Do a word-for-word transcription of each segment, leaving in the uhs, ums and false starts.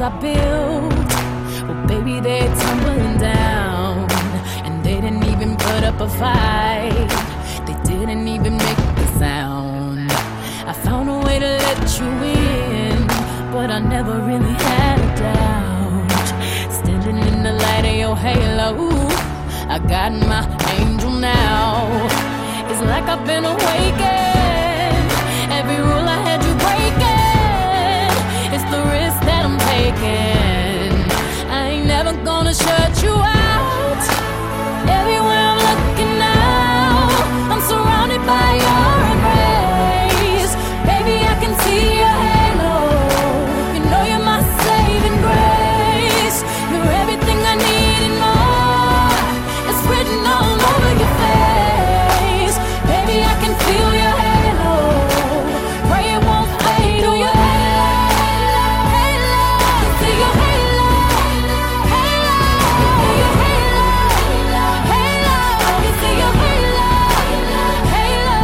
I built, well, baby, they're tumbling down. And they didn't even put up a fight. They didn't even make a sound. I found a way to let you in, but I never really had a doubt. Standing in the light of your halo, I got my angel now. It's like I've been awakened. Every rule I had you breaking, it's the risk that I'm taking. I ain't never gonna shut you out. Everywhere I'm looking now, I'm surrounded by your embrace. Baby, I can see your halo. You know you're my saving grace. You're everything I need and more. It's written all over your face. Baby, I can feel your halo. Pray it won't fade away. Halo, halo, see your halo. Halo, see your halo. Halo, you see your halo. Halo,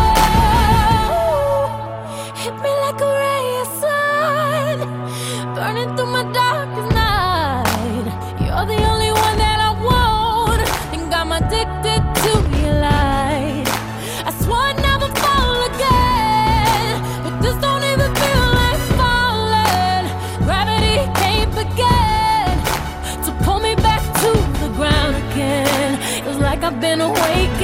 hit me like a ray of sun, burning through my darkest night. You're the only one that I want. Think I'm addicted to your light. I swore I'd never fall again, but this don't even feel like falling. Gravity can't begin to pull me back to the ground again. It's like I've been awakened.